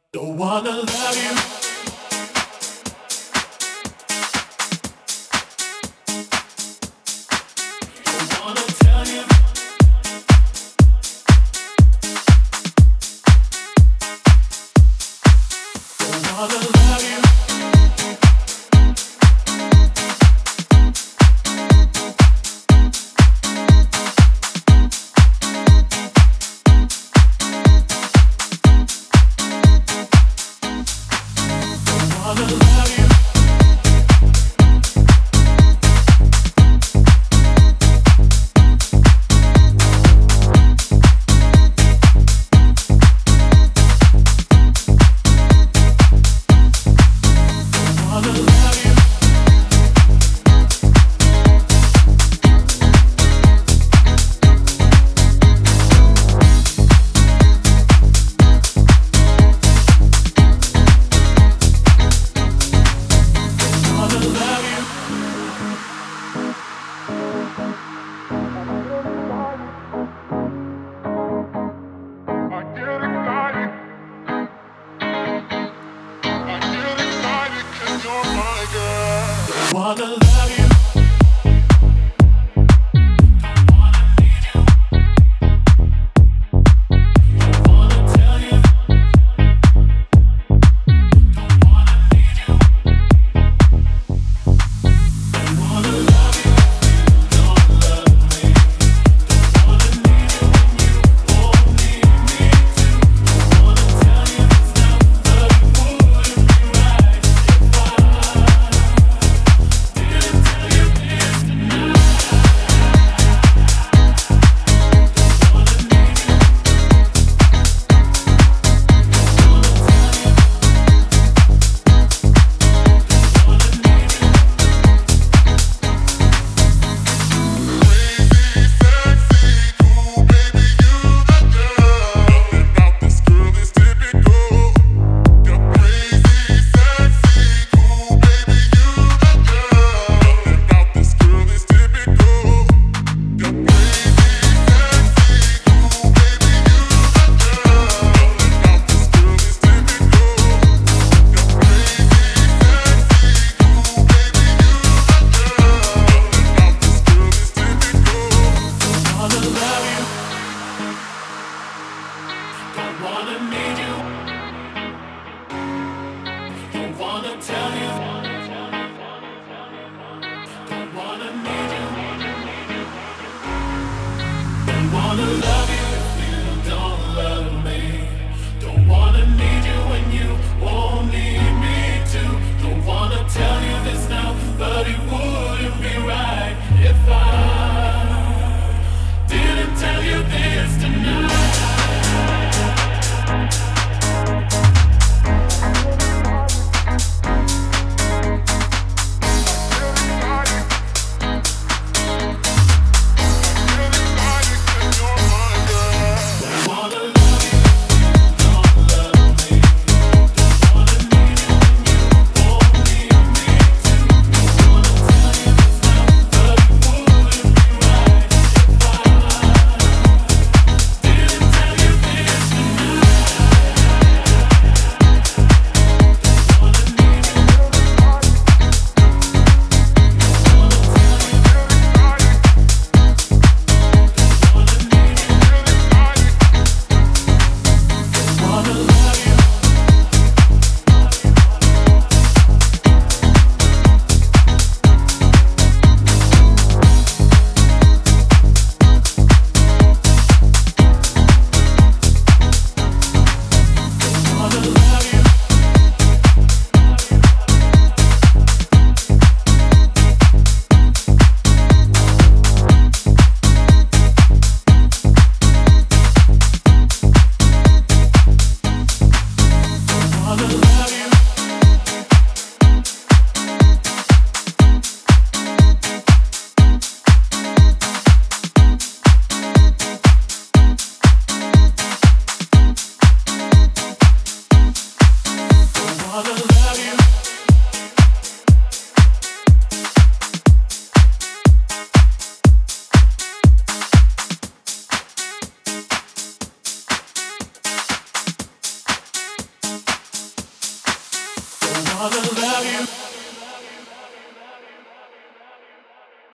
Don't wanna love you. Don't wanna tell you. Don't wanna love you. Wanna love you. Wanna love you. Wanna love you. I get excited. I get excited 'cause you're my girl. Wanna love you. Wanna tell you. Wanna love you. Don't love me. Wanna need you when you won't need me to. Wanna tell you this now, but it wouldn't be right if I didn't tell you this tonight. Wanna need you. Crazy, sexy, cool, baby, you the girl. Nothing about this girl is typical. You're crazy, sexy, cool, baby, you the girl. Nothing about this girl is typical. You're crazy, sexy, cool, baby, you the girl. Nothing about this girl is typical. You're crazy, sexy, cool, baby, you the girl. Nothing about this girl is typical. Wanna love you. Don't wanna need you. Don't wanna tell you. Don't wanna need you. Don't wanna love you if you don't love me. Don't wanna need you when you won't need me to. Don't wanna tell you this now, but it wouldn't be right if I didn't tell you this tonight. Wanna love you, don't love me. Don't wanna need you when you won't need me to. Don't wanna tell you this now, but it wouldn't be right if I didn't tell you this tonight. Wanna need you, wanna love you. Wanna love you. Wanna love you. Wanna love you. wanna love